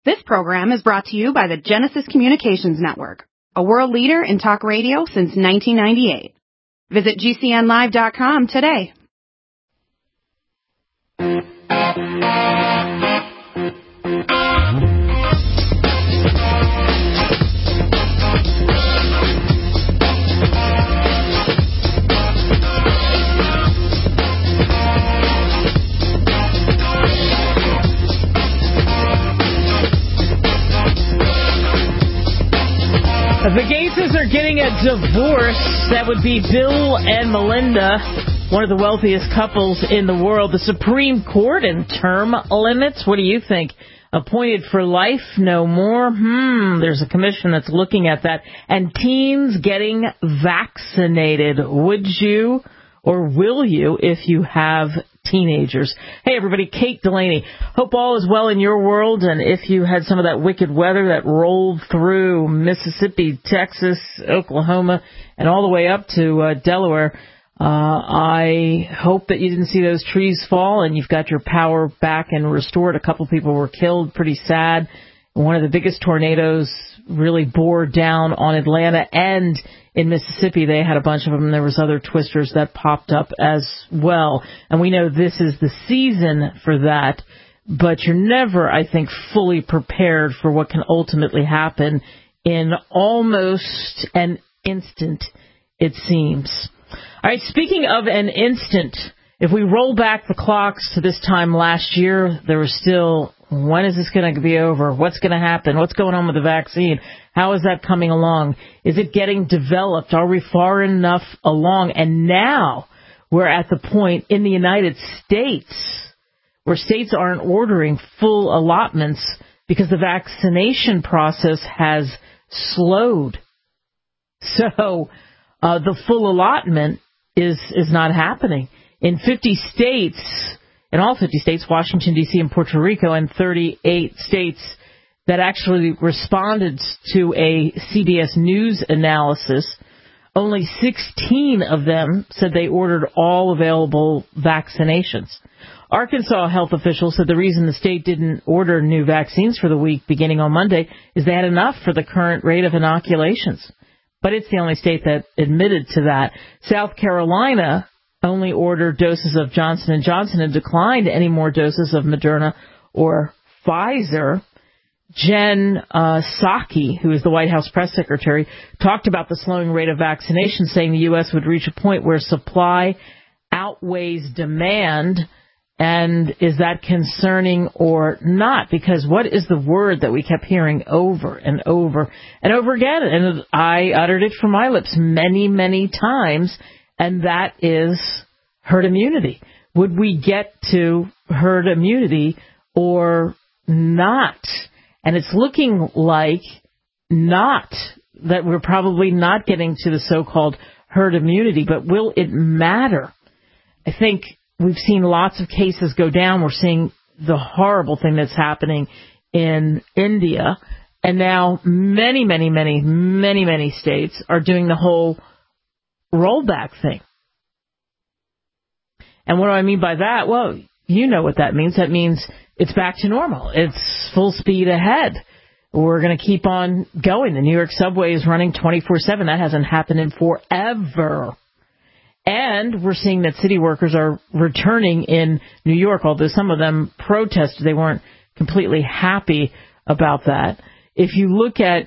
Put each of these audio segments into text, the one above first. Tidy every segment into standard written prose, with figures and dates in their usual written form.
This program is brought to you by the Genesis Communications Network, a world leader in talk radio since 1998. Visit GCNlive.com today. The Gateses are getting a divorce. That would be Bill and Melinda, one of the wealthiest couples in the world. The Supreme Court and term limits. What do you think? Appointed for life, no more? There's a commission that's looking at that. And teens getting vaccinated. Would you or will you if you have teenagers? Hey, everybody, Kate Delaney. Hope all is well in your world. And if you had some of that wicked weather that rolled through Mississippi, Texas, Oklahoma, and all the way up to Delaware, I hope that you didn't see those trees fall and you've got your power back and restored. A couple people were killed. Pretty sad. One of the biggest tornadoes really bore down on Atlanta, and in Mississippi they had a bunch of them. There was other twisters that popped up as well. And we know this is the season for that, but you're never, I think, fully prepared for what can ultimately happen in almost an instant, it seems. All right, speaking of an instant, if we roll back the clocks to this time last year, there was still, when is this going to be over? What's going to happen? What's going on with the vaccine? How is that coming along? Is it getting developed? Are we far enough along? And now we're at the point in the United States where states aren't ordering full allotments because the vaccination process has slowed. So the full allotment is not happening. In 50 states, in all 50 states, Washington, D.C., and Puerto Rico, and 38 states that actually responded to a CBS News analysis, only 16 of them said they ordered all available vaccinations. Arkansas health officials said the reason the state didn't order new vaccines for the week beginning on Monday is they had enough for the current rate of inoculations. But it's the only state that admitted to that. South Carolina only ordered doses of Johnson & Johnson and declined any more doses of Moderna or Pfizer. Jen Psaki, who is the White House press secretary, talked about the slowing rate of vaccination, saying the U.S. would reach a point where supply outweighs demand. And is that concerning or not? Because what is the word that we kept hearing over and over and over again? And I uttered it from my lips many, many times, and that is herd immunity. Would we get to herd immunity or not? And it's looking like not, that we're probably not getting to the so-called herd immunity, but will it matter? I think we've seen lots of cases go down. We're seeing the horrible thing that's happening in India. And now many, many, many, many, many states are doing the whole rollback thing. And what do I mean by that? Well, you know what that means. That means it's back to normal. It's full speed ahead. We're going to keep on going. The New York subway is running 24/7. That hasn't happened in forever. And we're seeing that city workers are returning in New York, although some of them protested. They weren't completely happy about that. If you look at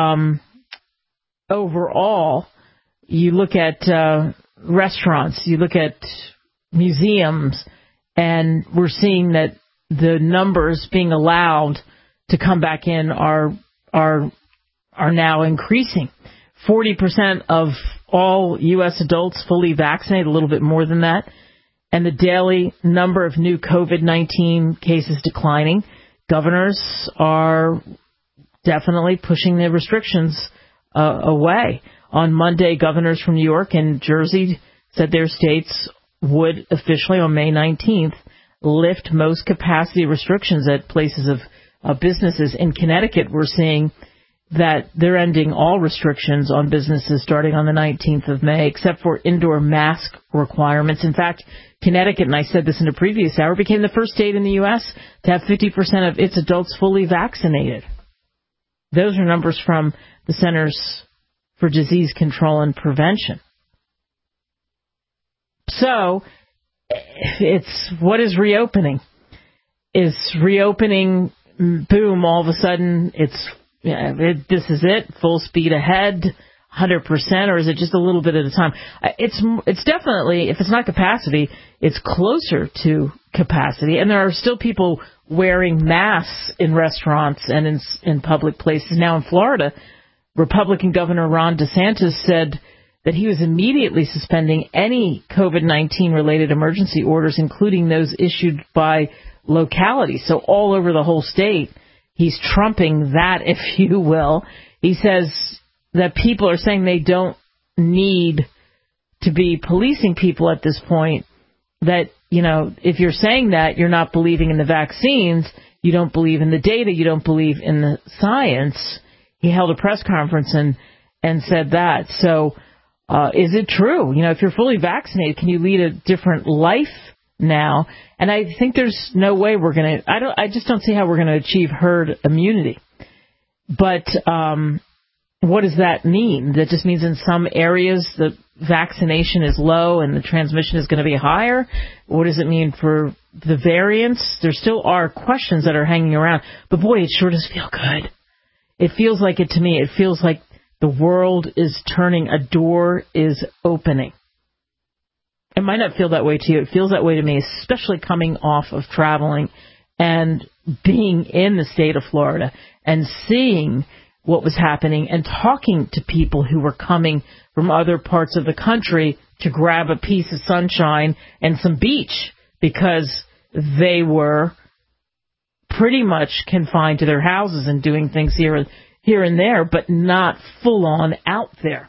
overall, you look at restaurants, you look at museums, and we're seeing that the numbers being allowed to come back in are now increasing. 40% of all U.S. adults fully vaccinated, a little bit more than that, and the daily number of new COVID-19 cases declining. Governors are definitely pushing the restrictions away. On Monday, governors from New York and Jersey said their states would officially, on May 19th, lift most capacity restrictions at places of businesses. In Connecticut, we're seeing that they're ending all restrictions on businesses starting on the 19th of May, except for indoor mask requirements. In fact, Connecticut, and I said this in a previous hour, became the first state in the U.S. to have 50% of its adults fully vaccinated. Those are numbers from the Centers for Disease Control and Prevention. So, what is reopening? Is reopening, boom, all of a sudden this is it, full speed ahead, 100%, or is it just a little bit at a time? It's definitely, if it's not capacity, it's closer to capacity, and there are still people wearing masks in restaurants and in public places. Now in Florida, Republican Governor Ron DeSantis said that he was immediately suspending any COVID-19 related emergency orders, including those issued by localities. So all over the whole state, he's trumping that, if you will. He says that people are saying they don't need to be policing people at this point, that, if you're saying that, you're not believing in the vaccines, you don't believe in the data, you don't believe in the science. He held a press conference and said that. So is it true? If you're fully vaccinated, can you lead a different life now? And I think there's no way we're going to, I just don't see how we're going to achieve herd immunity. But what does that mean? That just means in some areas the vaccination is low and the transmission is going to be higher? What does it mean for the variants? There still are questions that are hanging around. But boy, it sure does feel good. It feels like it to me. It feels like the world is turning, a door is opening. It might not feel that way to you. It feels that way to me, especially coming off of traveling and being in the state of Florida and seeing what was happening and talking to people who were coming from other parts of the country to grab a piece of sunshine and some beach because they were pretty much confined to their houses and doing things here and there, but not full on out there.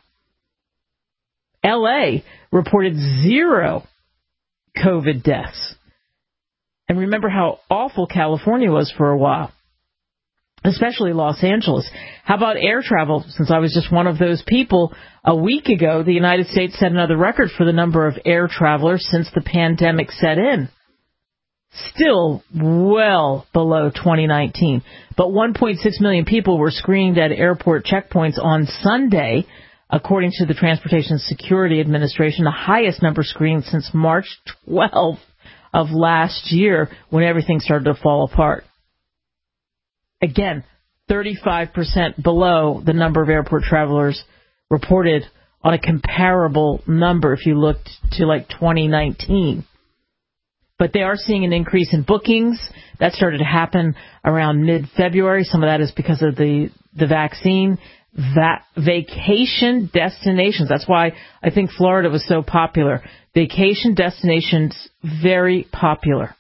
L.A. reported 0 COVID deaths. And remember how awful California was for a while, especially Los Angeles. How about air travel? Since I was just one of those people, a week ago, the United States set another record for the number of air travelers since the pandemic set in. Still well below 2019. But 1.6 million people were screened at airport checkpoints on Sunday, according to the Transportation Security Administration, the highest number screened since March 12th of last year when everything started to fall apart. Again, 35% below the number of airport travelers reported on a comparable number if you looked to like 2019. But they are seeing an increase in bookings. That started to happen around mid-February. Some of that is because of the vaccine. Vacation destinations. That's why I think Florida was so popular. Vacation destinations, very popular.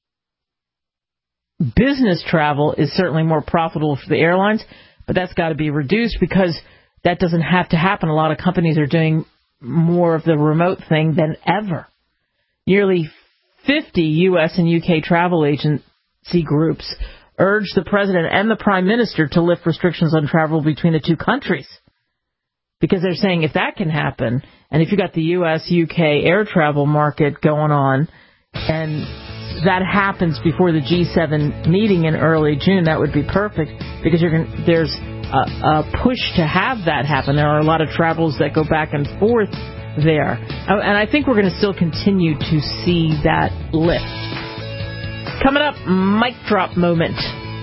Business travel is certainly more profitable for the airlines, but that's got to be reduced because that doesn't have to happen. A lot of companies are doing more of the remote thing than ever. Nearly 50 U.S. and U.K. travel agency groups urged the president and the prime minister to lift restrictions on travel between the two countries. Because they're saying if that can happen, and if you got the U.S.-UK air travel market going on, and that happens before the G7 meeting in early June, that would be perfect, because there's a push to have that happen. There are a lot of travels that go back and forth there. And I think we're going to still continue to see that lift. Coming up, mic drop moment.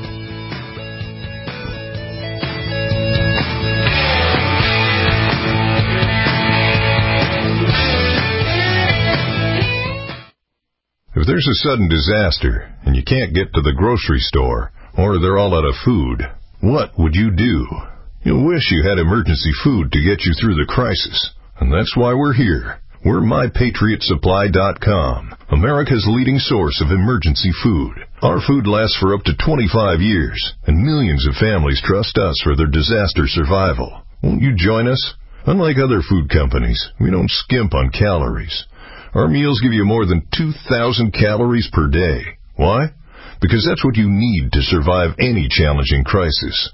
If there's a sudden disaster and you can't get to the grocery store or they're all out of food, what would you do? You'll wish you had emergency food to get you through the crisis. And that's why we're here. We're MyPatriotSupply.com, America's leading source of emergency food. Our food lasts for up to 25 years, and millions of families trust us for their disaster survival. Won't you join us? Unlike other food companies, we don't skimp on calories. Our meals give you more than 2,000 calories per day. Why? Because that's what you need to survive any challenging crisis.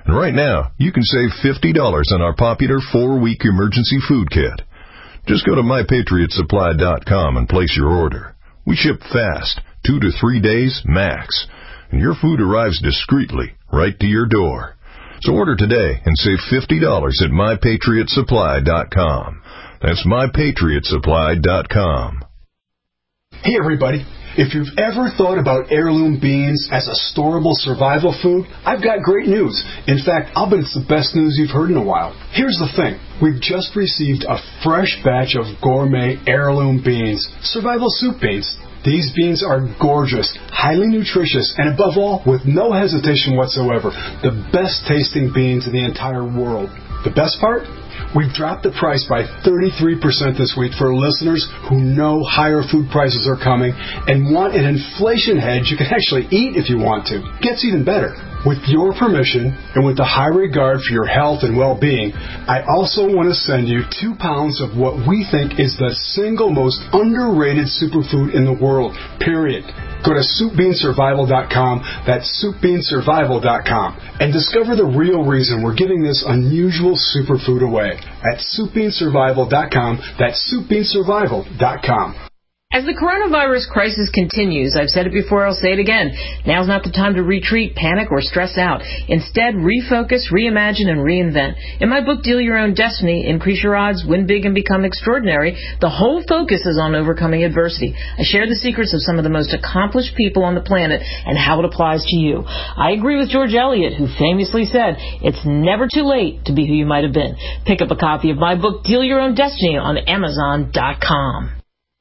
And right now, you can save $50 on our popular 4-week emergency food kit. Just go to MyPatriotSupply.com and place your order. We ship fast, 2 to 3 days max, and your food arrives discreetly right to your door. So order today and save $50 at MyPatriotSupply.com. That's MyPatriotSupply.com. Hey everybody, if you've ever thought about heirloom beans as a storable survival food, I've got great news. In fact, I'll bet it's the best news you've heard in a while. Here's the thing. We've just received a fresh batch of gourmet heirloom beans, survival soup beans. These beans are gorgeous, highly nutritious, and above all, with no hesitation whatsoever, the best tasting beans in the entire world. The best part? We've dropped the price by 33% this week for listeners who know higher food prices are coming and want an inflation hedge you can actually eat if you want to. Gets even better. With your permission and with the high regard for your health and well-being, I also want to send you 2 pounds of what we think is the single most underrated superfood in the world, period. Go to SoupBeanSurvival.com, that's SoupBeanSurvival.com, and discover the real reason we're giving this unusual superfood away at SoupBeanSurvival.com, that's SoupBeanSurvival.com. As the coronavirus crisis continues, I've said it before, I'll say it again, now's not the time to retreat, panic, or stress out. Instead, refocus, reimagine, and reinvent. In my book, Deal Your Own Destiny, Increase Your Odds, Win Big, and Become Extraordinary, the whole focus is on overcoming adversity. I share the secrets of some of the most accomplished people on the planet and how it applies to you. I agree with George Eliot, who famously said, it's never too late to be who you might have been. Pick up a copy of my book, Deal Your Own Destiny, on Amazon.com.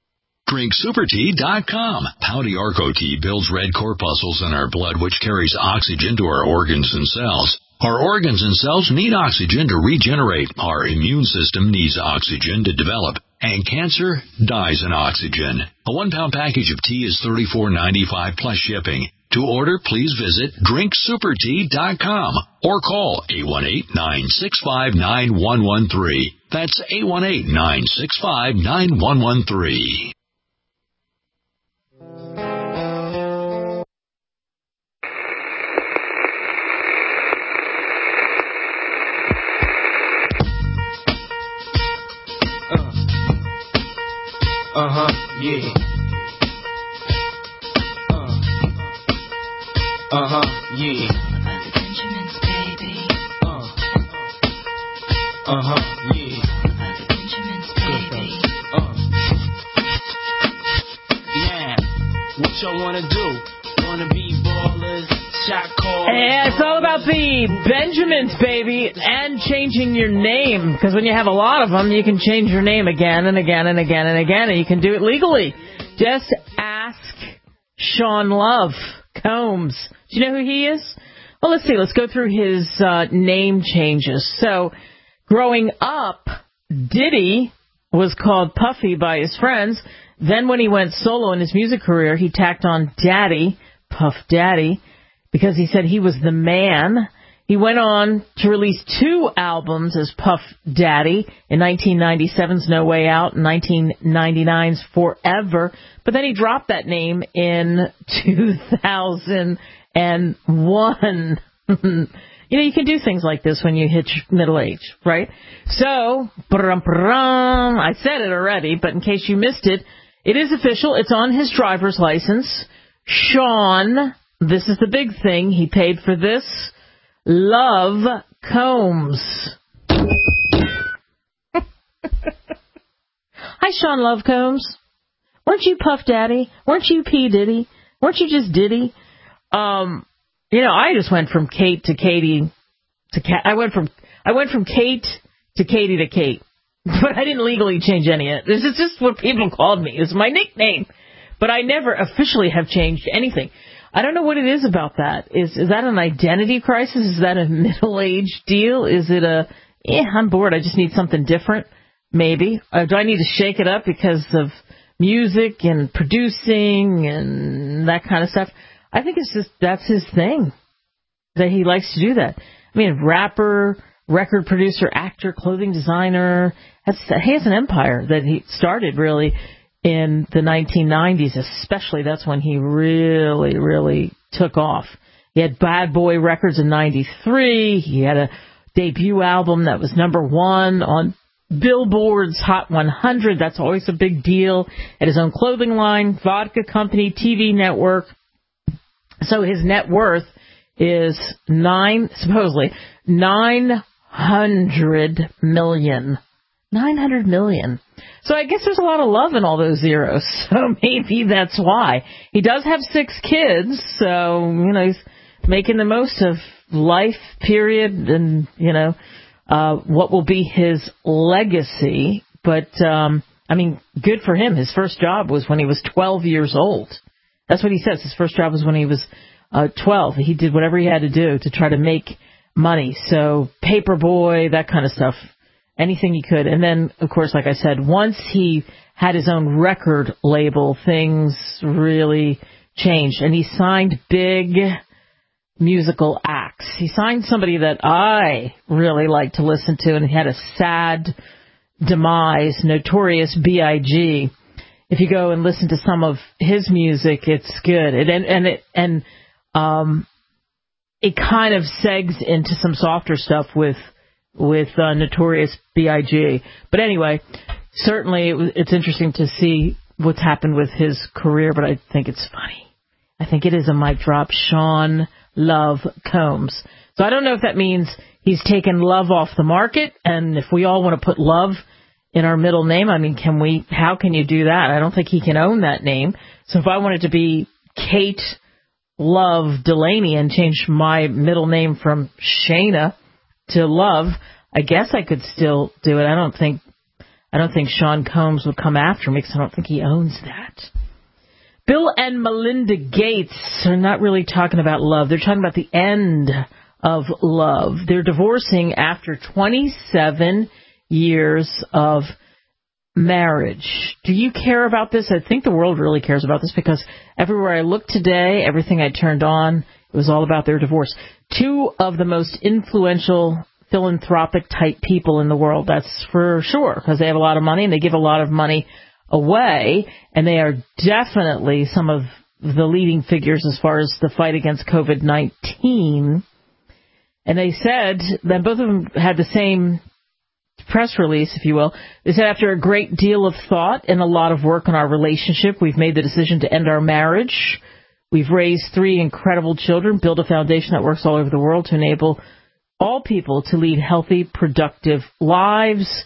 DrinkSuperTea.com. Pouty Arco tea builds red corpuscles in our blood, which carries oxygen to our organs and cells. Our organs and cells need oxygen to regenerate. Our immune system needs oxygen to develop. And cancer dies in oxygen. A 1-pound package of tea is $34.95 plus shipping. To order, please visit DrinkSuperTea.com or call 818-965-9113. That's 818-965-9113. Yeah. Yeah. About the Benjamins, baby. Yeah. About the Benjamins, baby. Yeah. What y'all wanna do? Wanna be ballers? Shot call. Yeah, it's all about the Benjamins, baby, and changing your name. Because when you have a lot of them, you can change your name again and again and again and again, and you can do it legally. Just ask Sean Love Combs. Do you know who he is? Well, let's see. Let's go through his name changes. So, growing up, Diddy was called Puffy by his friends. Then when he went solo in his music career, he tacked on Daddy, Puff Daddy, because he said he was the man. He went on to release 2 albums as Puff Daddy, in 1997's No Way Out and 1999's Forever. But then he dropped that name in 2001. You know, you can do things like this when you hit middle age, right? So, I said it already, but in case you missed it, it is official. It's on his driver's license. Sean, this is the big thing. He paid for this. Love Combs. Hi, Sean Love Combs. Weren't you Puff Daddy? Weren't you P. Diddy? Weren't you just Diddy? You know, I just went from Kate to Katie to Kat. I went from Kate to Katie to Kate. But I didn't legally change any of it. This is just what people called me. It's my nickname. But I never officially have changed anything. I don't know what it is about that. Is that an identity crisis? Is that a middle-age deal? Is it I'm bored, I just need something different? Maybe. Do I need to shake it up because of music and producing and that kind of stuff? I think it's just that's his thing, that he likes to do that. I mean, rapper, record producer, actor, clothing designer. He has an empire that he started really in the 1990s, especially. That's when he really, really took off. He had Bad Boy Records in 93. He had a debut album that was #1 on Billboard's Hot 100. That's always a big deal. Had his own clothing line, vodka company, TV network. So his net worth is supposedly $900 million. $900 million. So I guess there's a lot of love in all those zeros. So maybe that's why. He does have 6 kids, so, he's making the most of life, period, and, what will be his legacy. But, good for him. His first job was when he was 12 years old. That's what he says. His first job was when he was 12. He did whatever he had to do to try to make money. So Paperboy, that kind of stuff. Anything he could. And then, of course, like I said, once he had his own record label, things really changed. And he signed big musical acts. He signed somebody that I really like to listen to, and he had a sad demise, Notorious B.I.G. If you go and listen to some of his music, it's good. It kind of segs into some softer stuff with Notorious B.I.G. But anyway, certainly it's interesting to see what's happened with his career, but I think it's funny. I think it is a mic drop. Sean Love Combs. So I don't know if that means he's taken Love off the market, and if we all want to put Love in our middle name, how can you do that? I don't think he can own that name. So if I wanted to be Kate Love Delaney and change my middle name from Shayna to Love, I guess I could still do it. I don't think Sean Combs would come after me because I don't think he owns that. Bill and Melinda Gates are not really talking about love. They're talking about the end of love. They're divorcing after 27 years of marriage. Do you care about this? I think the world really cares about this because everywhere I looked today, everything I turned on, it was all about their divorce. 2 of the most influential philanthropic type people in the world, that's for sure, because they have a lot of money and they give a lot of money away, and they are definitely some of the leading figures as far as the fight against COVID-19. And they said that both of them had the same press release, if you will. They said, after a great deal of thought and a lot of work on our relationship, we've made the decision to end our marriage. We've raised 3 incredible children, built a foundation that works all over the world to enable all people to lead healthy, productive lives.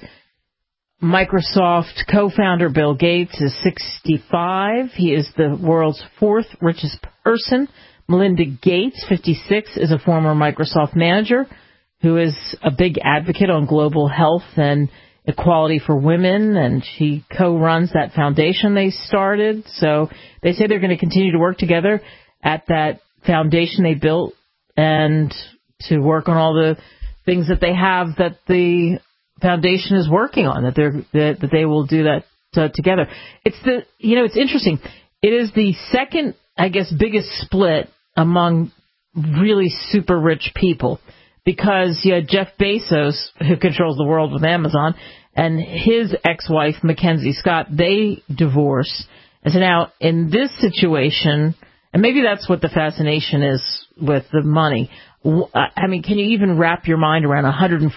Microsoft co-founder Bill Gates is 65. He is the world's 4th richest person. Melinda Gates, 56, is a former Microsoft manager who is a big advocate on global health and equality for women, and she co-runs that foundation they started. So they say they're going to continue to work together at that foundation they built and to work on all the things that they have that the foundation is working on, that they will do that together. It's interesting. It is the second, I guess, biggest split among really super rich people, because you had Jeff Bezos, who controls the world with Amazon, and his ex-wife, Mackenzie Scott. They divorced. And so now in this situation, and maybe that's what the fascination is with the money. Can you even wrap your mind around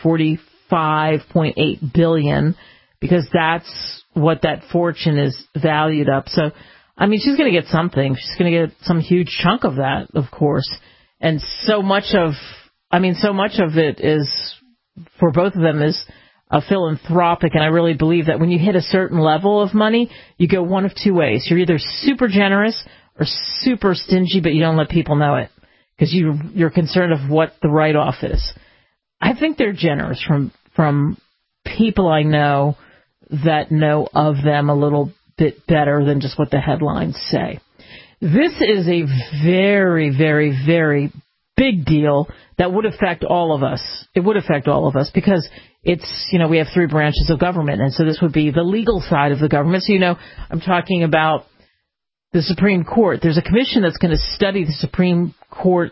$145.8 billion? Because that's what that fortune is valued up. So, she's going to get something. She's going to get some huge chunk of that, of course. And so much of it is, for both of them, is philanthropic. And I really believe that when you hit a certain level of money, you go one of 2 ways. You're either super generous or super stingy, but you don't let people know it, because you're concerned of what the write-off is. I think they're generous from people I know that know of them a little bit better than just what the headlines say. This is a very, very, very big deal that would affect all of us. It would affect all of us because it's, we have 3 branches of government, and so this would be the legal side of the government. So, I'm talking about the Supreme Court. There's a commission that's going to study the Supreme Court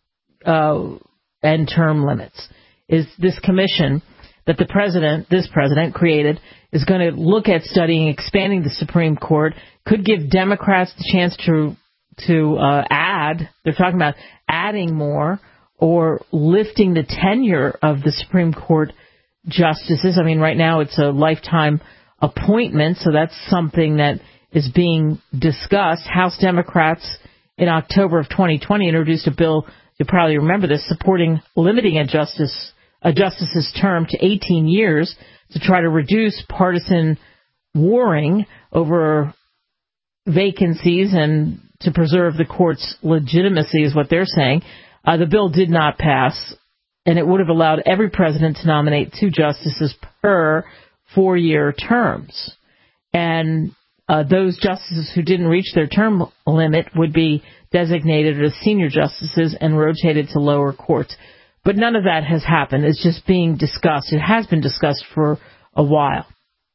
and term limits. Is this commission that this president created is going to look at studying expanding the Supreme Court, could give Democrats the chance to add. They're talking about adding more or lifting the tenure of the Supreme Court justices. I mean, right now it's a lifetime appointment, so that's something that is being discussed. House Democrats in October of 2020 introduced a bill, you probably remember this, supporting limiting a justice's term to 18 years to try to reduce partisan warring over vacancies and to preserve the court's legitimacy is what they're saying. The bill did not pass, and it would have allowed every president to nominate 2 justices per 4-year terms. And those justices who didn't reach their term limit would be designated as senior justices and rotated to lower courts. But none of that has happened. It's just being discussed. It has been discussed for a while.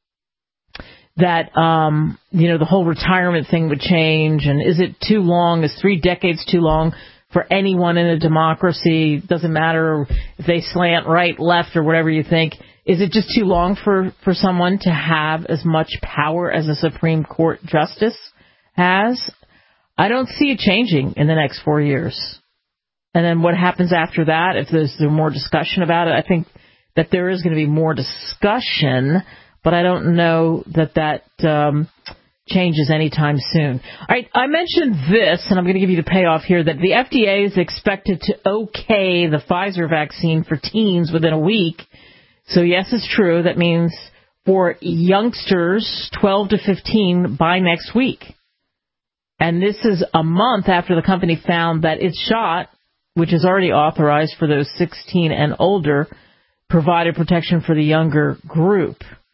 That, the whole retirement thing would change, and is it too long? Is 3 decades too long for anyone in a democracy? Doesn't matter if they slant right, left, or whatever you think. Is it just too long for someone to have as much power as a Supreme Court justice has? I don't see it changing in the next 4 years. And then what happens after that, if there's more discussion about it, I think that there is going to be more discussion, but I don't know that changes anytime soon. All right, I mentioned this, and I'm going to give you the payoff here, that the FDA is expected to okay the Pfizer vaccine for teens within a week. So, yes, it's true. That means for youngsters 12 to 15 by next week. And this is a month after the company found that its shot, which is already authorized for those 16 and older, provided protection for the younger group.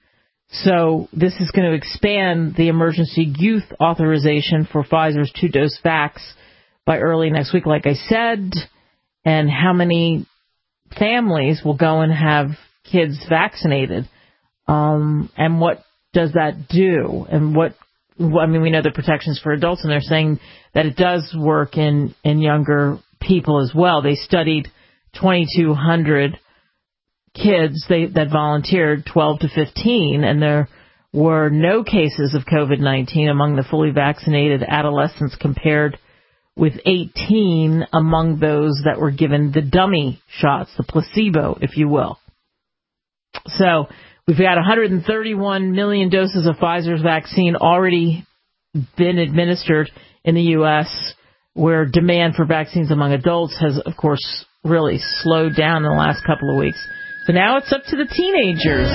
So this is going to expand the emergency youth authorization for Pfizer's 2-dose vax by early next week, like I said. And how many families will go and have kids vaccinated? And what does that do? And we know the protections for adults, and they're saying that it does work in younger people as well. They studied 2,200 kids that volunteered, 12 to 15, and there were no cases of COVID-19 among the fully vaccinated adolescents compared with 18 among those that were given the dummy shots, the placebo, if you will. So we've got 131 million doses of Pfizer's vaccine already been administered in the U.S., where demand for vaccines among adults has, of course, really slowed down in the last couple of weeks. So now it's up to the teenagers.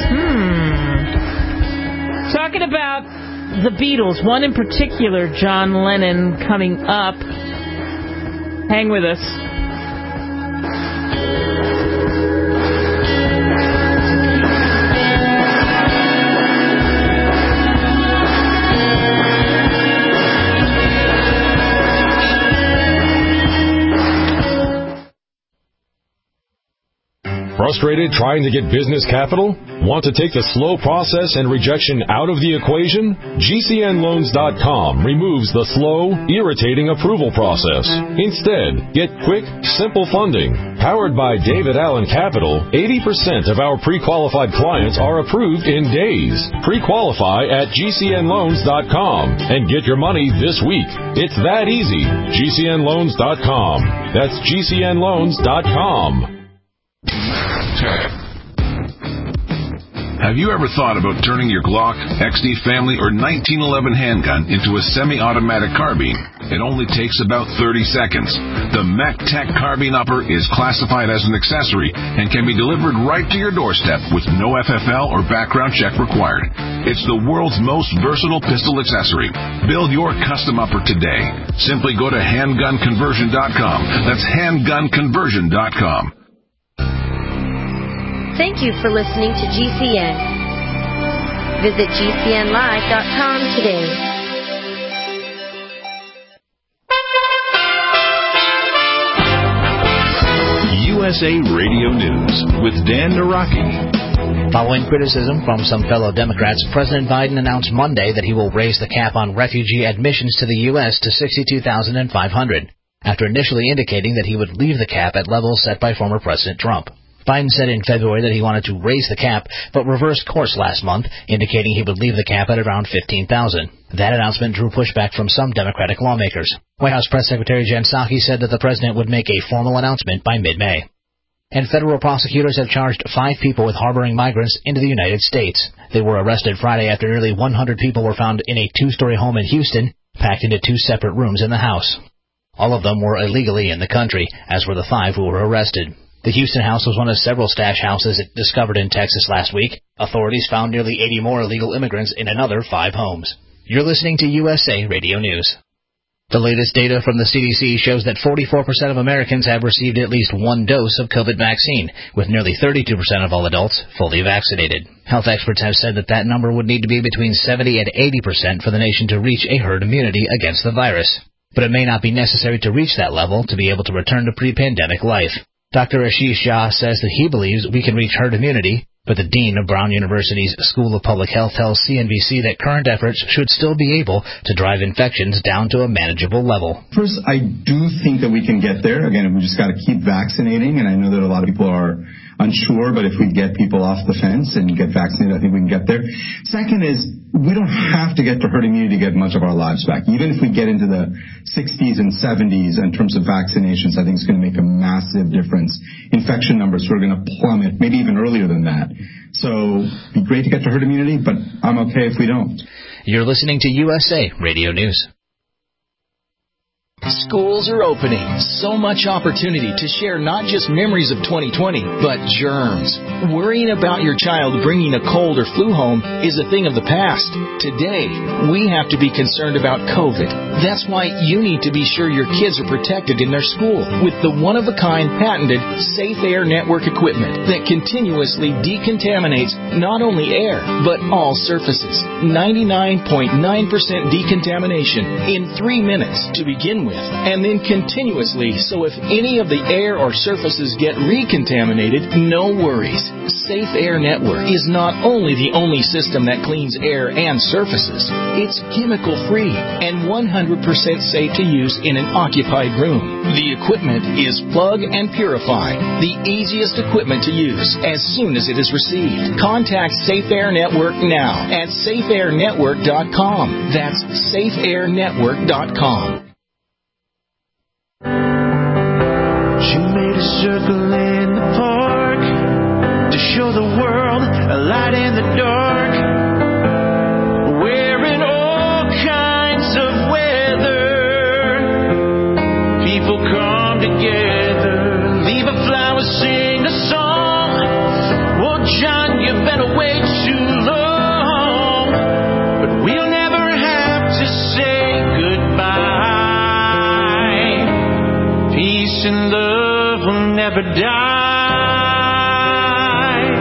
Talking about the Beatles, one in particular, John Lennon, coming up. Hang with us. Frustrated trying to get business capital? Want to take the slow process and rejection out of the equation? GCNLoans.com removes the slow, irritating approval process. Instead, get quick, simple funding. Powered by David Allen Capital, 80% of our pre-qualified clients are approved in days. Pre-qualify at GCNLoans.com and get your money this week. It's that easy. GCNLoans.com. That's GCNLoans.com. Have you ever thought about turning your Glock, XD Family, or 1911 handgun into a semi-automatic carbine? It only takes about 30 seconds. The MacTech Carbine Upper is classified as an accessory and can be delivered right to your doorstep with no FFL or background check required. It's the world's most versatile pistol accessory. Build your custom upper today. Simply go to handgunconversion.com. That's handgunconversion.com. Thank you for listening to GCN. Visit GCNlive.com today. USA Radio News with Dan Naraki. Following criticism from some fellow Democrats, President Biden announced Monday that he will raise the cap on refugee admissions to the U.S. to 62,500, after initially indicating that he would leave the cap at levels set by former President Trump. Biden said in February that he wanted to raise the cap, but reversed course last month, indicating he would leave the cap at around 15,000. That announcement drew pushback from some Democratic lawmakers. White House Press Secretary Jen Psaki said that the president would make a formal announcement by mid-May. And federal prosecutors have charged 5 people with harboring migrants into the United States. They were arrested Friday after nearly 100 people were found in a 2-story home in Houston, packed into 2 separate rooms in the house. All of them were illegally in the country, as were the 5 who were arrested. The Houston house was one of several stash houses discovered in Texas last week. Authorities found nearly 80 more illegal immigrants in another 5 homes. You're listening to USA Radio News. The latest data from the CDC shows that 44% of Americans have received at least 1 dose of COVID vaccine, with nearly 32% of all adults fully vaccinated. Health experts have said that number would need to be between 70 and 80% for the nation to reach a herd immunity against the virus. But it may not be necessary to reach that level to be able to return to pre-pandemic life. Dr. Ashish Jha says that he believes we can reach herd immunity, but the dean of Brown University's School of Public Health tells CNBC that current efforts should still be able to drive infections down to a manageable level. First, I do think that we can get there. Again, we just got to keep vaccinating, and I know that a lot of people are unsure, but if we get people off the fence and get vaccinated, I think we can get there. Second is, we don't have to get to herd immunity to get much of our lives back. Even if we get into the 60s and 70s in terms of vaccinations, I think it's going to make a massive difference. Infection numbers are going to plummet, maybe even earlier than that. So it'd be great to get to herd immunity, but I'm okay if we don't. You're listening to USA Radio News. Schools are opening. So much opportunity to share not just memories of 2020, but germs. Worrying about your child bringing a cold or flu home is a thing of the past. Today, we have to be concerned about COVID. That's why you need to be sure your kids are protected in their school with the one-of-a-kind patented Safe Air Network equipment that continuously decontaminates not only air, but all surfaces. 99.9% decontamination in 3 minutes to begin with. And then continuously, so if any of the air or surfaces get recontaminated, no worries. Safe Air Network is not only the only system that cleans air and surfaces, it's chemical-free and 100% safe to use in an occupied room. The equipment is plug and purify, the easiest equipment to use as soon as it is received. Contact Safe Air Network now at safeairnetwork.com. That's safeairnetwork.com. She made a circle in the park to show the world a light in the dark. Wearing all kinds of weather, people come together, leave a flower, sing a song. Well, John, you've been away too long, but we'll never have to say goodbye. Peace and love will never die.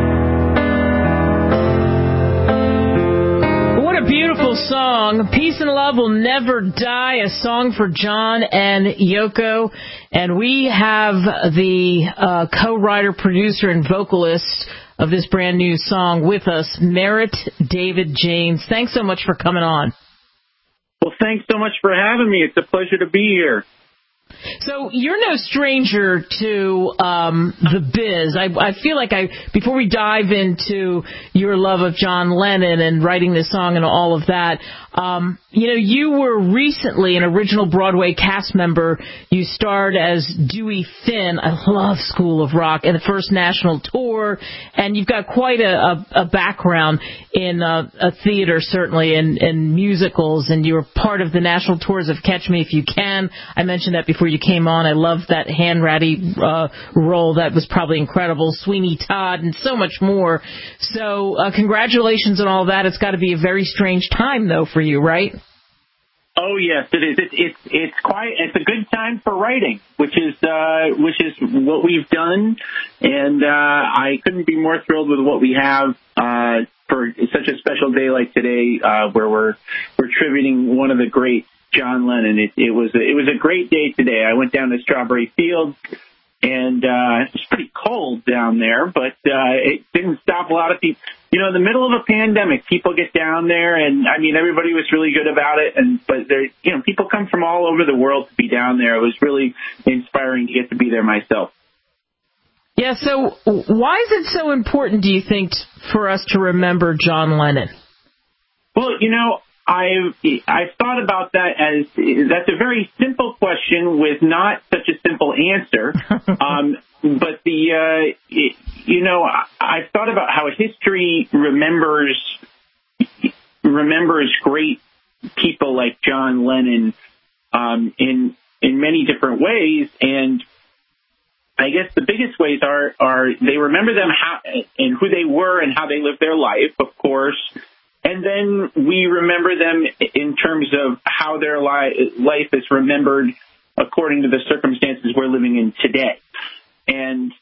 What a beautiful song. Peace and Love Will Never Die, a song for John and Yoko. And we have the co-writer, producer, and vocalist of this brand new song with us, Merritt David James. Thanks so much for coming on. Well, thanks so much for having me. It's a pleasure to be here. So you're no stranger to the biz. I feel like before we dive into your love of John Lennon and writing this song and all of that, you were recently an original Broadway cast member. You starred as Dewey Finn. I love School of Rock and the first national tour, and you've got quite a background in a theater, certainly, and musicals, and you were part of the national tours of Catch Me If You Can. I mentioned that before you came on. I loved that Hanratty role. That was probably incredible. Sweeney Todd and so much more. So congratulations on all that. It's got to be a very strange time, though, for you, right? Oh yes, it is. It's a good time for writing, which is what we've done, and I couldn't be more thrilled with what we have for such a special day like today, where we're tributing one of the greats, John Lennon. It was a great day today. I went down to Strawberry Fields, and it was pretty cold down there, but it didn't stop a lot of people. In the middle of a pandemic, people get down there, and I mean, everybody was really good about it. But people come from all over the world to be down there. It was really inspiring to get to be there myself. Yeah, so why is it so important, do you think, for us to remember John Lennon? Well, I've thought about that as that's a very simple question with not such a simple answer. But I've thought about how history remembers great people like John Lennon in many different ways, and I guess the biggest ways are they remember them and who they were and how they lived their life, of course, and then we remember them in terms of how their life is remembered according to the circumstances we're living in today. And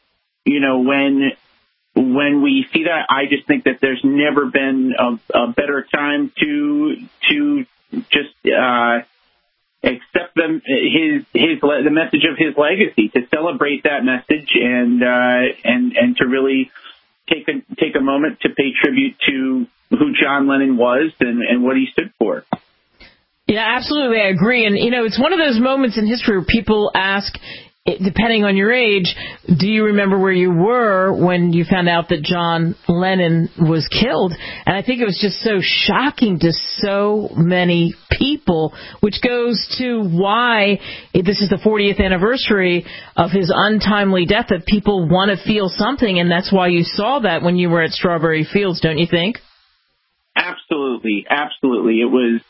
when we see that, I just think that there's never been a better time to just accept the message of his legacy, to celebrate that message, and to really take a moment to pay tribute to who John Lennon was and what he stood for. Yeah, absolutely, I agree. And it's one of those moments in history where people ask, depending on your age, do you remember where you were when you found out that John Lennon was killed? And I think it was just so shocking to so many people, which goes to why this is the 40th anniversary of his untimely death, that people want to feel something, and that's why you saw that when you were at Strawberry Fields, don't you think? Absolutely. It was,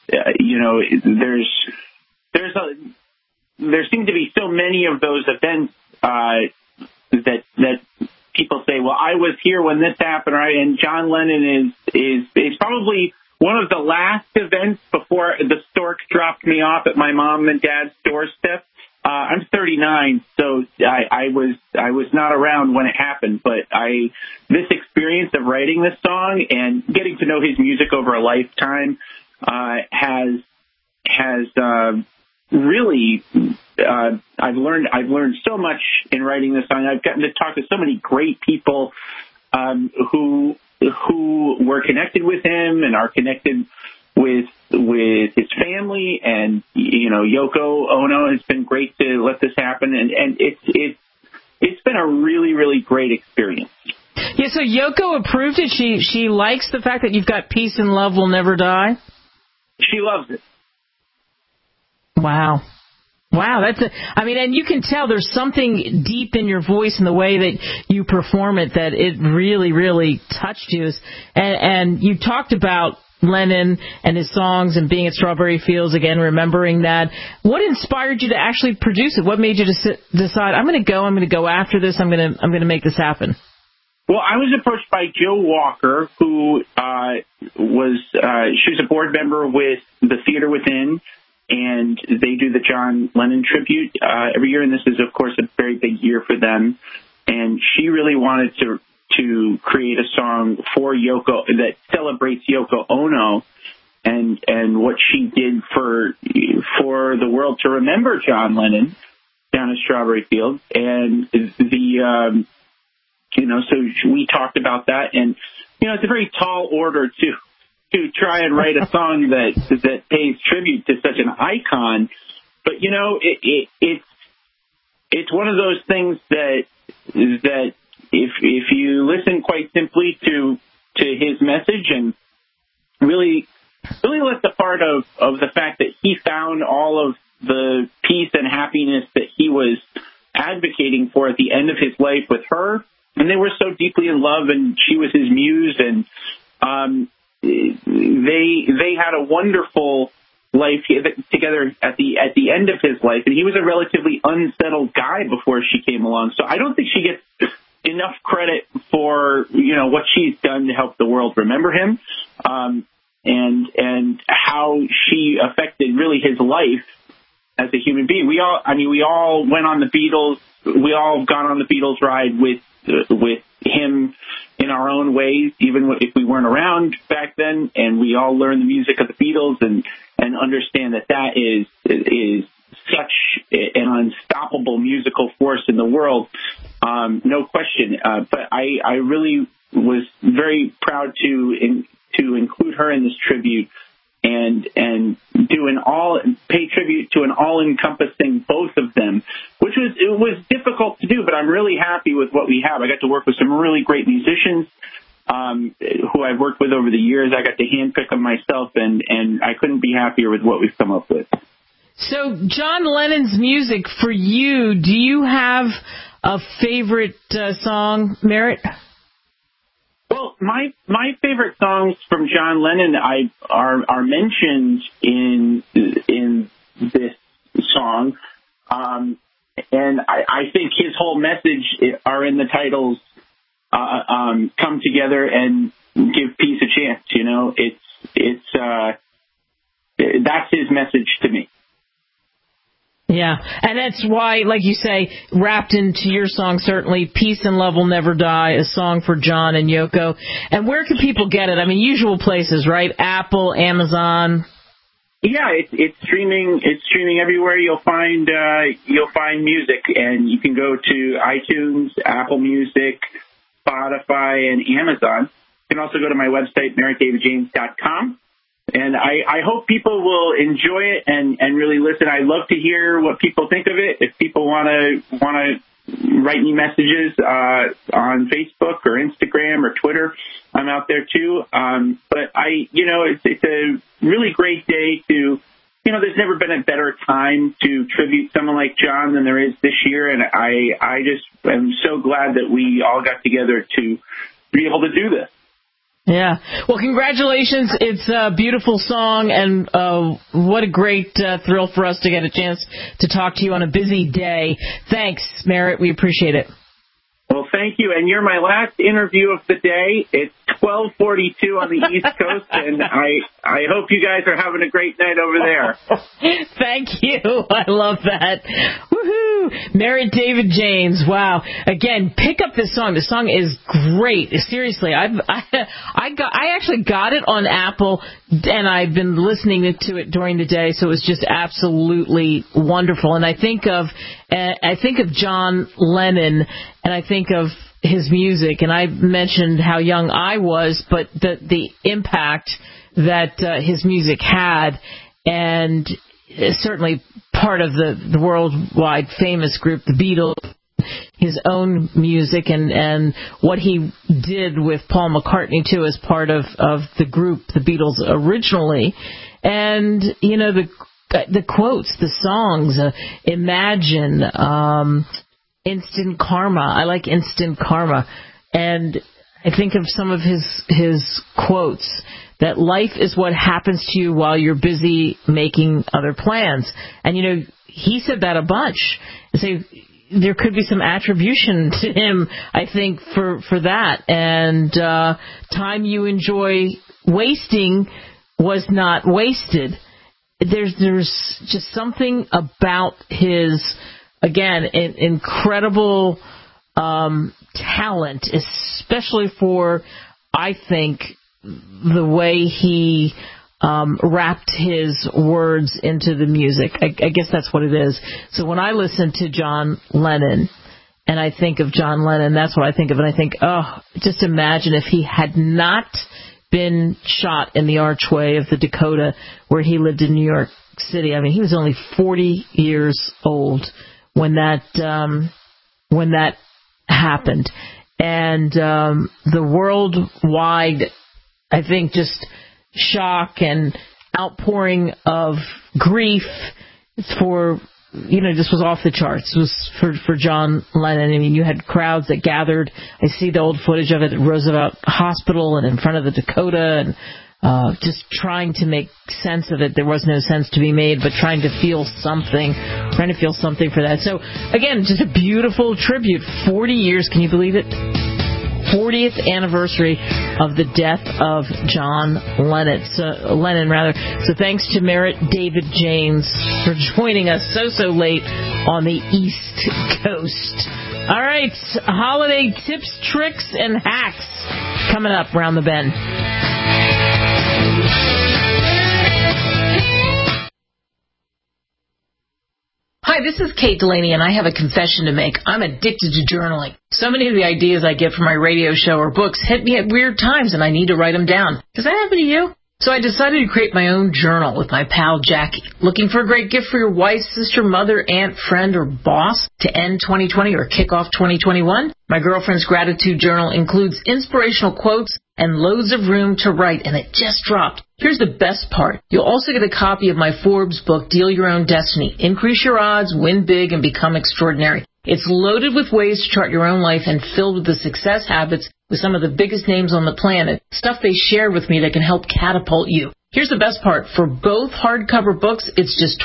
there seem to be so many of those events that people say, well, I was here when this happened, right? And John Lennon is probably one of the last events before the stork dropped me off at my mom and dad's doorstep. I'm 39, so I was not around when it happened, but this experience of writing this song and getting to know his music over a lifetime has really I've learned so much in writing this song. I've gotten to talk to so many great people who were connected with him and are connected with his family, and Yoko Ono has been great to let this happen, and it's been a really, really great experience. Yeah, so Yoko approved it. She likes the fact that you've got Peace and Love Will Never Die. She loves it. Wow, and you can tell there's something deep in your voice and the way that you perform it that it really, really touched you. And you talked about Lennon and his songs and being at Strawberry Fields again, remembering that. What inspired you to actually produce it? What made you decide, I'm going to go after this, I'm going to make this happen? Well, I was approached by Joe Walker, who she was a board member with the Theater Within, and they do the John Lennon tribute every year, and this is, of course, a very big year for them. And she really wanted to create a song for Yoko that celebrates Yoko Ono and what she did for the world to remember John Lennon down at Strawberry Fields. And so we talked about that, and it's a very tall order to try and write a song that pays tribute to such an icon. But it's one of those things that if you listen quite simply to his message and really lift the part of the fact that he found all of the peace and happiness that he was advocating for at the end of his life with her, and they were so deeply in love, and she was his muse, and they had a wonderful life together at the end of his life, and he was a relatively unsettled guy before she came along. So I don't think she gets enough credit for what she's done to help the world remember him, and how she affected really his life as a human being. We all went on the Beatles. We all got on the Beatles ride with him in our own ways, even if we weren't around back then, and we all learned the music of the Beatles and understand that is such an unstoppable musical force in the world, no question. But I really was very proud to include her in this tribute and pay tribute to an all-encompassing both of them, which was difficult to do, but I'm really happy with what we have. I got to work with some really great musicians who I've worked with over the years. I got to handpick them myself, and I couldn't be happier with what we've come up with. So, John Lennon's music, for you, do you have a favorite song, Merritt? Well, my favorite songs from John Lennon are mentioned in this song, and I think his whole message are in the titles. Come together and give peace a chance. You know, that's his message to me. Yeah, and that's why, like you say, wrapped into your song, certainly, Peace and Love Will Never Die, a song for John and Yoko. And where can people get it? I mean, usual places, right? Apple, Amazon. Yeah, it's streaming. It's streaming everywhere. You'll find music, and you can go to iTunes, Apple Music, Spotify, and Amazon. You can also go to my website, merrittdavidjames.com. And I hope people will enjoy it and really listen. I love to hear what people think of it. If people want to write me messages on Facebook or Instagram or Twitter, I'm out there too. But it's a really great day to, there's never been a better time to tribute someone like John than there is this year. And I just am so glad that we all got together to be able to do this. Yeah. Well, congratulations. It's a beautiful song, and what a great thrill for us to get a chance to talk to you on a busy day. Thanks, Merritt. We appreciate it. Well, thank you. And you're my last interview of the day. It's 12:42 on the East Coast, and I hope you guys are having a great night over there. Thank you. I love that. Woohoo! Merritt David James. Wow. Again, pick up this song. The song is great. Seriously, I actually got it on Apple, and I've been listening to it during the day, so it was just absolutely wonderful. And I think of John Lennon, and I think of his music, and I mentioned how young I was, but the impact that his music had, and certainly part of the worldwide famous group, the Beatles, his own music, and what he did with Paul McCartney, too, as part of the group, the Beatles, originally. And, the quotes, the songs, Imagine, Instant Karma. I like Instant Karma. And I think of some of his quotes, that life is what happens to you while you're busy making other plans. And, he said that a bunch. So there could be some attribution to him, I think, for that. And time you enjoy wasting was not wasted. There's just something about his, again, incredible talent, especially for, I think, the way he wrapped his words into the music. I guess that's what it is. So when I listen to John Lennon and I think of John Lennon, that's what I think of. And I think, just imagine if he had not been shot in the archway of the Dakota where he lived in New York City. I mean, he was only 40 years old when that happened. And the worldwide, I think, just shock and outpouring of grief for, this was off the charts. It was for John Lennon. I mean, you had crowds that gathered. I see the old footage of it at Roosevelt Hospital and in front of the Dakota, and just trying to make sense of it. There was no sense to be made, but trying to feel something for that. So, again, just a beautiful tribute. 40 years, can you believe it? 40th anniversary of the death of John Lennon. So thanks to Merritt David James for joining us so late on the East Coast. All right, holiday tips, tricks, and hacks coming up around the bend. Hi, this is Kate Delaney, and I have a confession to make. I'm addicted to journaling. So many of the ideas I get from my radio show or books hit me at weird times, and I need to write them down. Does that happen to you? So I decided to create my own journal with my pal Jackie. Looking for a great gift for your wife, sister, mother, aunt, friend, or boss to end 2020 or kick off 2021? My girlfriend's gratitude journal includes inspirational quotes and loads of room to write, and it just dropped. Here's the best part. You'll also get a copy of my Forbes book, Deal Your Own Destiny. Increase your odds, win big, and become extraordinary. It's loaded with ways to chart your own life and filled with the success habits with some of the biggest names on the planet, stuff they share with me that can help catapult you. Here's the best part. For both hardcover books, it's just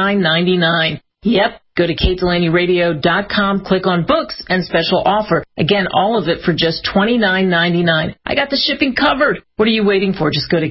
$29.99. Yep. Go to KateDelaneyRadio.com, click on books, and special offer. Again, all of it for just $29.99. I got the shipping covered. What are you waiting for? Just go to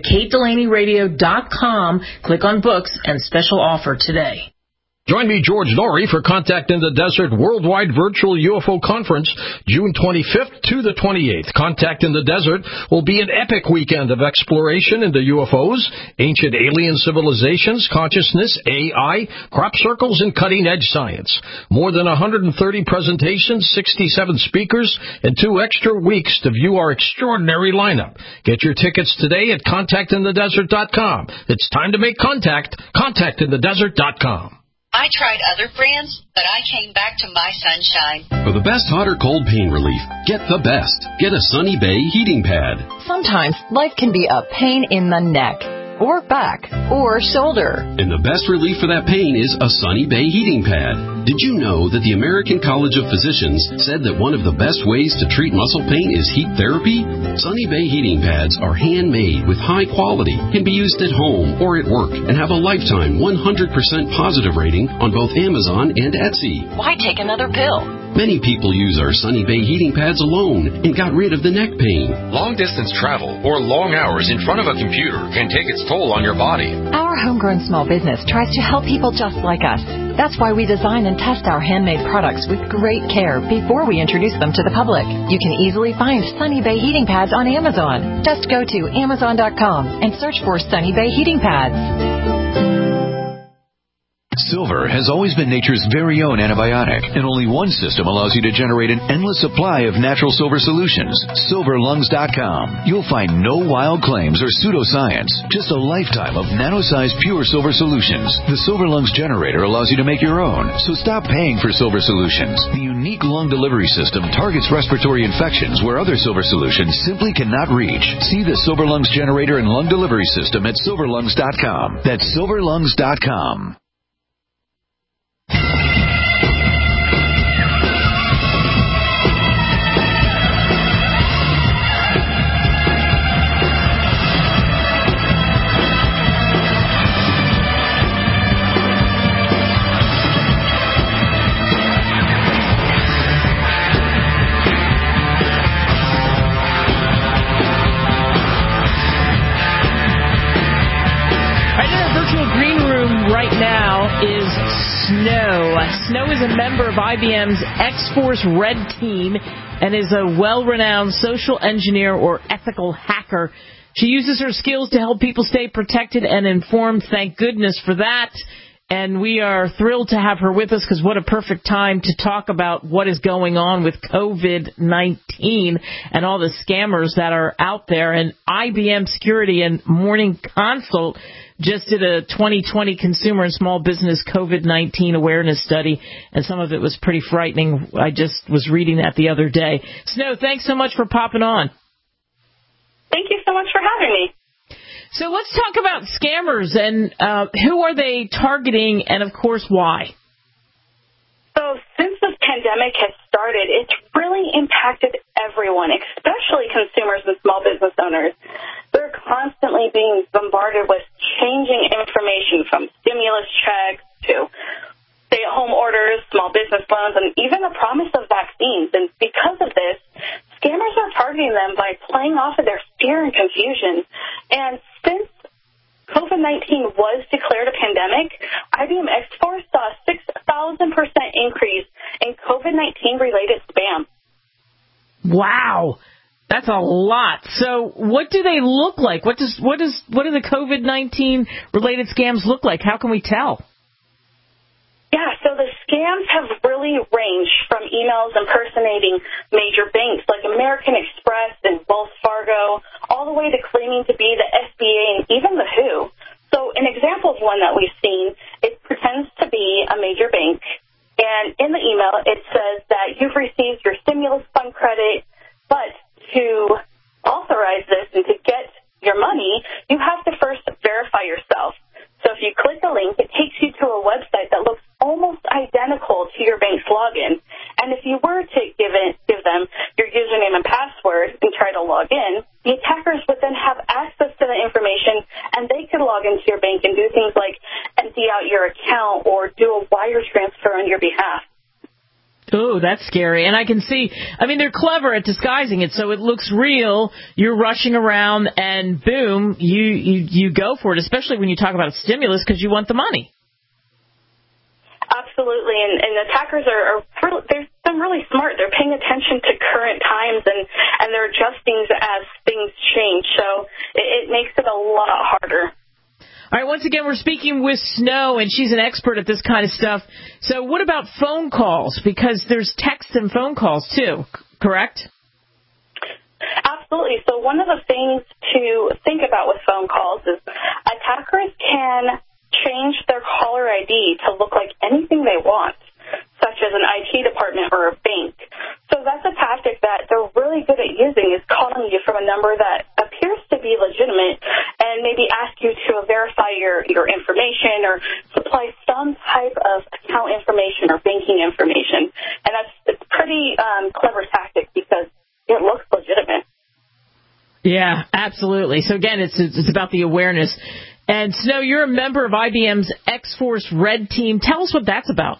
KateDelaneyRadio.com, click on books, and special offer today. Join me, George Norrie, for Contact in the Desert Worldwide Virtual UFO Conference, June 25th to the 28th. Contact in the Desert will be an epic weekend of exploration into UFOs, ancient alien civilizations, consciousness, AI, crop circles, and cutting-edge science. More than 130 presentations, 67 speakers, and 2 extra weeks to view our extraordinary lineup. Get your tickets today at contactinthedesert.com. It's time to make contact. Contactinthedesert.com. I tried other brands, but I came back to My Sunshine. For the best hot or cold pain relief, get the best. Get a Sunny Bay heating pad. Sometimes life can be a pain in the neck, or back, or shoulder. And the best relief for that pain is a Sunny Bay heating pad. Did you know that the American College of Physicians said that one of the best ways to treat muscle pain is heat therapy? Sunny Bay heating pads are handmade with high quality, can be used at home or at work, and have a lifetime 100% positive rating on both Amazon and Etsy. Why take another pill? Many people use our Sunny Bay heating pads alone and got rid of the neck pain. Long-distance travel or long hours in front of a computer can take its toll on your body. Our homegrown small business tries to help people just like us. That's why we design and test our handmade products with great care before we introduce them to the public. You can easily find Sunny Bay heating pads on Amazon. Just go to Amazon.com and search for Sunny Bay heating pads. Silver has always been nature's very own antibiotic, and only one system allows you to generate an endless supply of natural silver solutions. SilverLungs.com. You'll find no wild claims or pseudoscience, just a lifetime of nano-sized pure silver solutions. The Silver Lungs generator allows you to make your own, so stop paying for silver solutions. The unique lung delivery system targets respiratory infections where other silver solutions simply cannot reach. See the Silver Lungs generator and lung delivery system at SilverLungs.com. That's SilverLungs.com. Snow is a member of IBM's X-Force Red Team and is a well-renowned social engineer or ethical hacker. She uses her skills to help people stay protected and informed. Thank goodness for that. And we are thrilled to have her with us because what a perfect time to talk about what is going on with COVID-19 and all the scammers that are out there. And IBM Security and Morning Consult just did a 2020 consumer and small business COVID-19 awareness study, and some of it was pretty frightening. I just was reading that the other day. Snow, thanks so much for popping on. Thank you so much for having me. So let's talk about scammers and who are they targeting and, of course, why? So since the pandemic has started, it's really impacted everyone, especially consumers and small business owners. They're constantly being bombarded with changing information from stimulus checks to stay-at-home orders, small business loans, and even the promise of vaccines. And because of this, scammers are targeting them by playing off of their fear and confusion. And since COVID-19 was declared a pandemic, IBM X-Force saw a 6,000% increase in COVID-19 related spam. Wow. That's a lot. So what do they look like? What do the COVID-19 related scams look like? How can we tell? Yeah, so the scams have really ranged from emails impersonating major banks like American Express and Wells Fargo, all all the way to claiming to be the SBA and even the WHO. So an example of one that we've seen, it pretends to be a major bank, and in the email it says that you've received your stimulus fund credit, but to authorize this and to get your money, you have to first verify yourself. So if you click a link, it takes you to a website that looks almost identical to your bank's login. And if you were to give them your username and password and try to log in, the attackers would then have access to the information, and they could log into your bank and do things like empty out your account or do a wire transfer on your behalf. Oh, that's scary. And I can see, I mean, they're clever at disguising it, so it looks real. You're rushing around, and boom, you go for it, especially when you talk about stimulus because you want the money. Absolutely, and attackers they're really smart. They're paying attention to current times, and they're adjusting as things change, so it makes it a lot harder. All right, once again, we're speaking with Snow, and she's an expert at this kind of stuff. So what about phone calls? Because there's text and phone calls, too, correct? Absolutely. So one of the things to think about with phone calls is attackers can change their caller ID to look like anything they want, such as an IT department or a bank. So that's a tactic that they're really good at using, is calling you from a number that appears to be legitimate and maybe ask you to verify your information or supply some type of account information or banking information. And it's a pretty clever tactic because it looks legitimate. Yeah, absolutely. So again, it's about the awareness. And Snow, you're a member of IBM's X-Force Red Team. Tell us what that's about.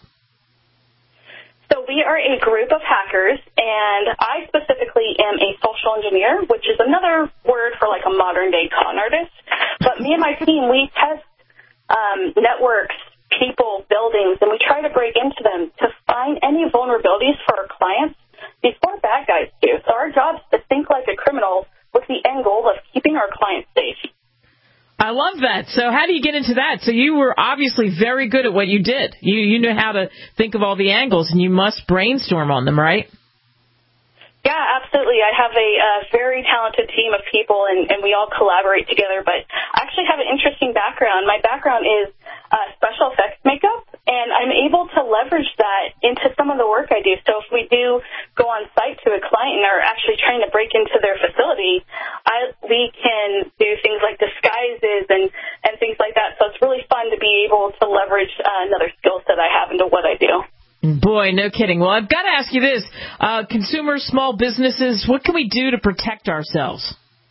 So we are a group of hackers, and I specifically am a social engineer, which is another word for like a modern-day con artist. But me and my team, we test networks, people, buildings, and we try to break into them to find any vulnerabilities for our clients before bad guys do. So our job is to think like a criminal with the end goal of keeping our clients safe. I love that. So how do you get into that? So you were obviously very good at what you did. You knew how to think of all the angles, and you must brainstorm on them, right? Yeah, absolutely. I have a very talented team of people, and we all collaborate together. But I actually have an interesting background. My background is special effects makeup, and I'm able to leverage that into some of the work I do. So if we do go on site to a client and are actually trying to break into their facility, we can do things like disguises and things like that. So it's really fun to be able to leverage another skill set I have into what I do. Boy, no kidding. Well, I've got to ask you this. Consumers, small businesses, what can we do to protect ourselves?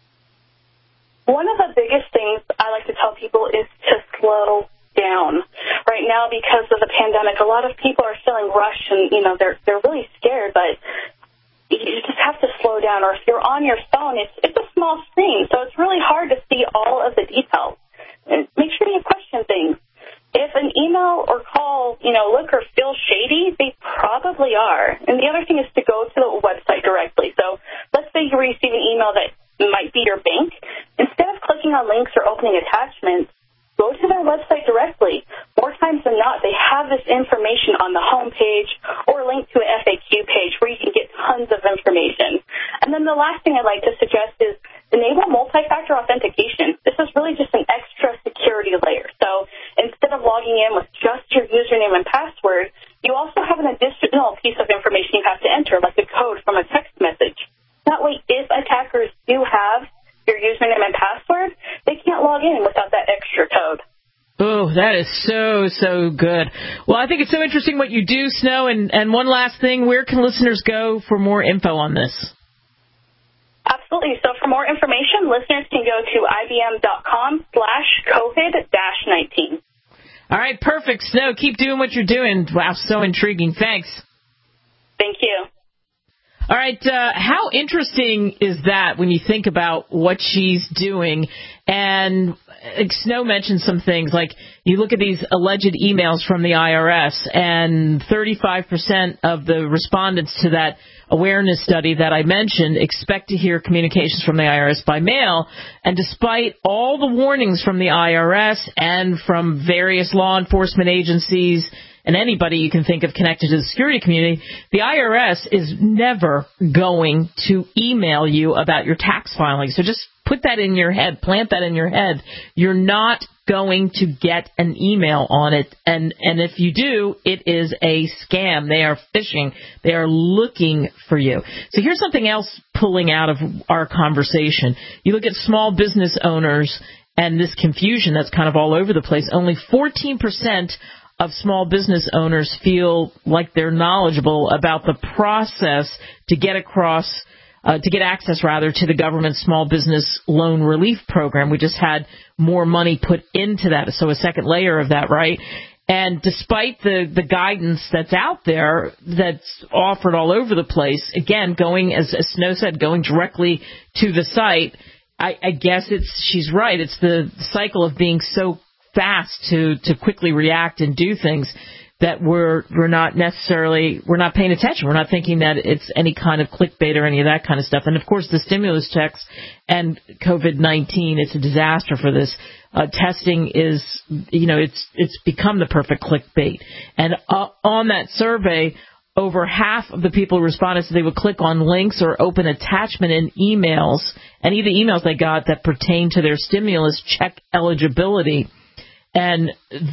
One of the biggest things I like to tell people is to slow down. Right now, because of the pandemic, a lot of people are feeling rushed and, they're really scared, but you just have to slow down. Or if you're on your phone, it's a small screen, so it's really hard to see all of the details. And make sure you question things. If an email or call, look or feel shady, they probably are. And the other thing is to go to the website directly. So let's say you receive an email that might be your bank. Instead of clicking on links or opening attachments, go to their website directly. More times than not, they have this information on the home page or link to an FAQ page where you can get tons of information. And then the last thing I'd like to suggest is enable multi-factor authentication. This is really just an extra security layer. So instead of logging in with just your username and password, you also have an additional piece of information you have to enter, like a code from a text message. That way, if attackers do have your username and password, they can't log in without that extra code. Oh, that is so good. Well, I think it's so interesting what you do, Snow. And one last thing, where can listeners go for more info on this? Absolutely. So for more information, listeners can go to ibm.com/COVID-19. All right, perfect. Snow, keep doing what you're doing. Wow, so intriguing. Thanks. Thank you. All right, how interesting is that when you think about what she's doing? And Snow mentioned some things, like you look at these alleged emails from the IRS, and 35% of the respondents to that awareness study that I mentioned expect to hear communications from the IRS by mail. And despite all the warnings from the IRS and from various law enforcement agencies and anybody you can think of connected to the security community, the IRS is never going to email you about your tax filing. So just put that in your head, plant that in your head. You're not going to get an email on it, and if you do, it is a scam. They are phishing. They are looking for you. So here's something else pulling out of our conversation. You look at small business owners and this confusion that's kind of all over the place. Only 14% of small business owners feel like they're knowledgeable about the process to get access to the government small business loan relief program. We just had more money put into that, so a second layer of that, right? And despite the guidance that's out there, that's offered all over the place, again, going, as Snow said, going directly to the site, I guess she's right. It's the cycle of being so fast to quickly react and do things that we're not paying attention. We're not thinking that it's any kind of clickbait or any of that kind of stuff. And of course, the stimulus checks and COVID-19, it's a disaster for this. Testing is, it's become the perfect clickbait. And on that survey, over half of the people who responded said they would click on links or open attachment in emails, any of the emails they got that pertain to their stimulus check eligibility. And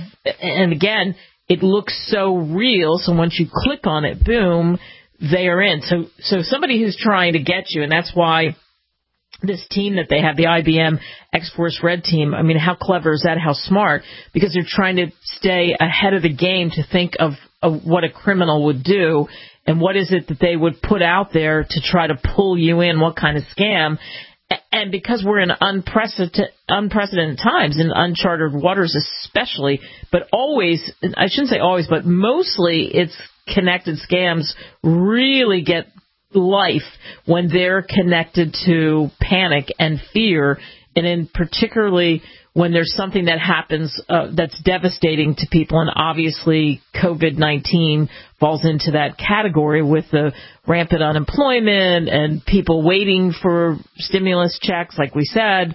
again, it looks so real, so once you click on it, boom, they are in. So somebody who's trying to get you, and that's why this team that they have, the IBM X-Force Red team, I mean, how clever is that? How smart? Because they're trying to stay ahead of the game to think of what a criminal would do and what is it that they would put out there to try to pull you in, what kind of scam. And because we're in unprecedented times, in uncharted waters especially, but always, I shouldn't say always, but mostly it's connected scams really get life when they're connected to panic and fear, and in particularly when there's something that happens that's devastating to people, and obviously COVID-19 falls into that category with the rampant unemployment and people waiting for stimulus checks, like we said,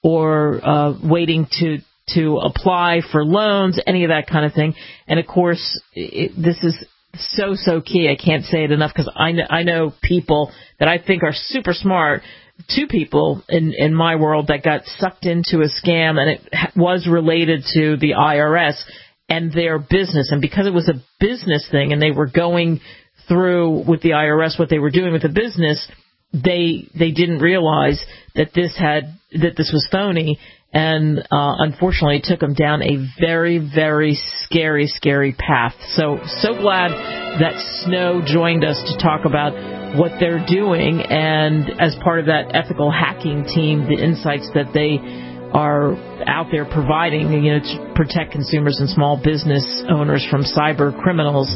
or waiting to apply for loans, any of that kind of thing. And of course, this is so key. I can't say it enough because I know people that I think are super smart. Two people in my world that got sucked into a scam, and it was related to the IRS and their business. And because it was a business thing and they were going through with the IRS what they were doing with the business, they didn't realize that this was phony. And unfortunately, it took them down a very, very scary path. So glad that Snow joined us to talk about what they're doing, and as part of that ethical hacking team, the insights that they are out there providing, to protect consumers and small business owners from cyber criminals,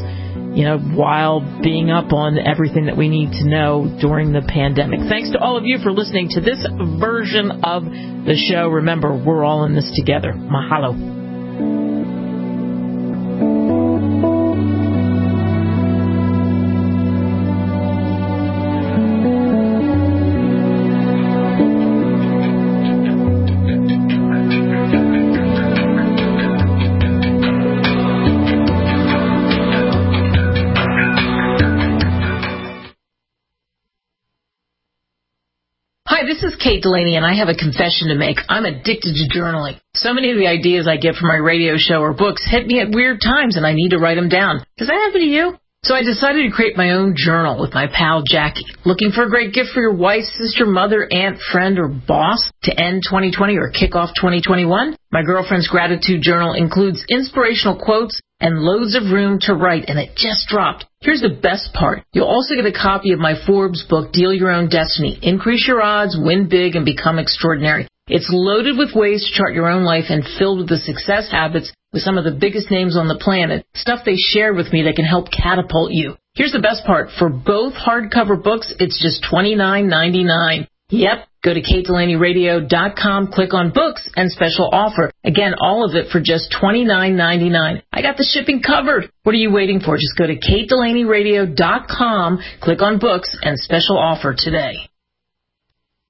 while being up on everything that we need to know during the pandemic. Thanks to all of you for listening to this version of the show. Remember, we're all in this together. Mahalo. This is Kate Delaney, and I have a confession to make. I'm addicted to journaling. So many of the ideas I get from my radio show or books hit me at weird times, and I need to write them down. Does that happen to you? So I decided to create my own journal with my pal Jackie. Looking for a great gift for your wife, sister, mother, aunt, friend, or boss to end 2020 or kick off 2021? My girlfriend's gratitude journal includes inspirational quotes and loads of room to write, and it just dropped. Here's the best part. You'll also get a copy of my Forbes book, Deal Your Own Destiny. Increase your odds, win big, and become extraordinary. It's loaded with ways to chart your own life and filled with the success habits with some of the biggest names on the planet, stuff they shared with me that can help catapult you. Here's the best part. For both hardcover books, it's just $29.99. Yep. Go to KateDelaneyRadio.com, click on books and special offer. Again, all of it for just $29.99. I got the shipping covered. What are you waiting for? Just go to KateDelaneyRadio.com, click on books and special offer today.